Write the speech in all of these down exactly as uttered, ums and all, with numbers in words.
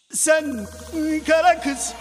Sen kara kız.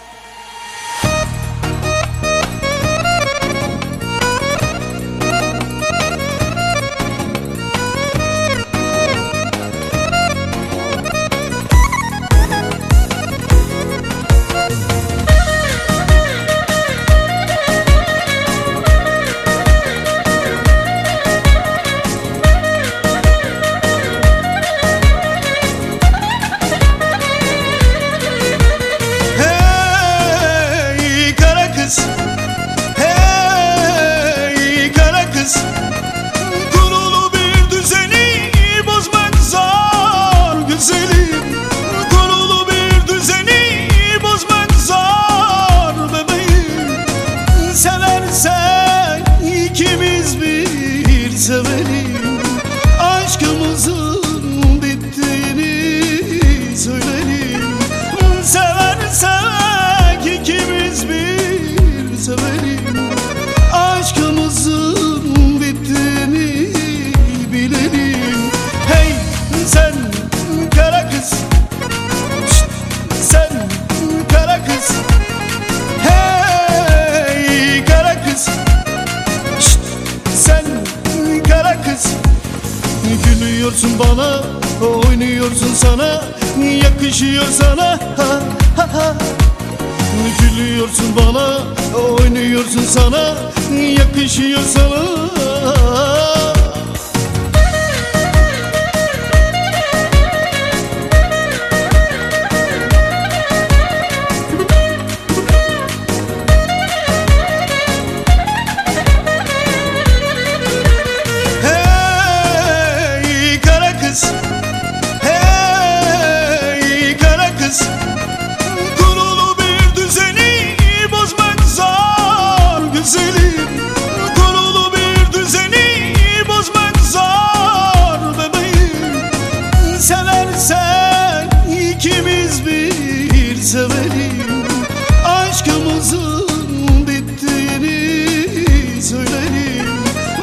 Hey kara kız, kurulu bir düzeni bozmak zor güzelim. Kurulu bir düzeni bozmak zor bebeğim. Seversen ikimiz bir sevelim. Aşkımızın bittiğini söylerim. Seversek ikimiz bir sevelim. Aşkımızın bittiğini bilelim. Hey sen kara kız, şşt, sen kara kız. Hey kara kız, şşt, sen kara kız. Gülüyorsun bana, oynuyorsun sana, yakışıyor sana, ha ha ha. Gülüyorsun bana, oynuyorsun sana, yakışıyor sana. Hey kara kız, hey kara kız, kurulu bir düzeni bozmak zor güzelim. Kurulu bir düzeni bozmak zor bebeğim. Seversen ikimiz bir sevelim. Aşkımızın bittiğini söylerim.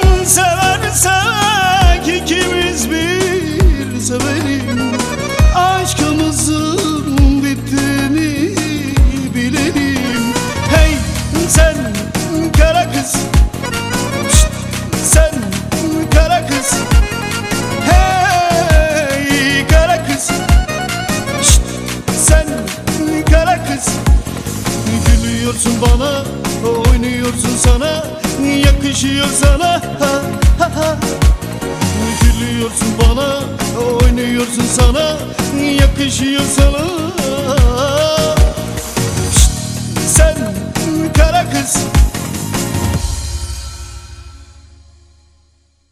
Seversek ikimiz bir sevelim. Aşkımızın bittiğini bilelim. Hey sen kara kız, şşt, sen kara kız. Hey kara kız, şşt, sen kara kız. Gülüyorsun bana, oynuyorsun sana, yakışıyor sana, ha ha ha. Gülüyorsun bana, oynuyorsun sana, yakışıyor sana. Şşt, sen kara kız.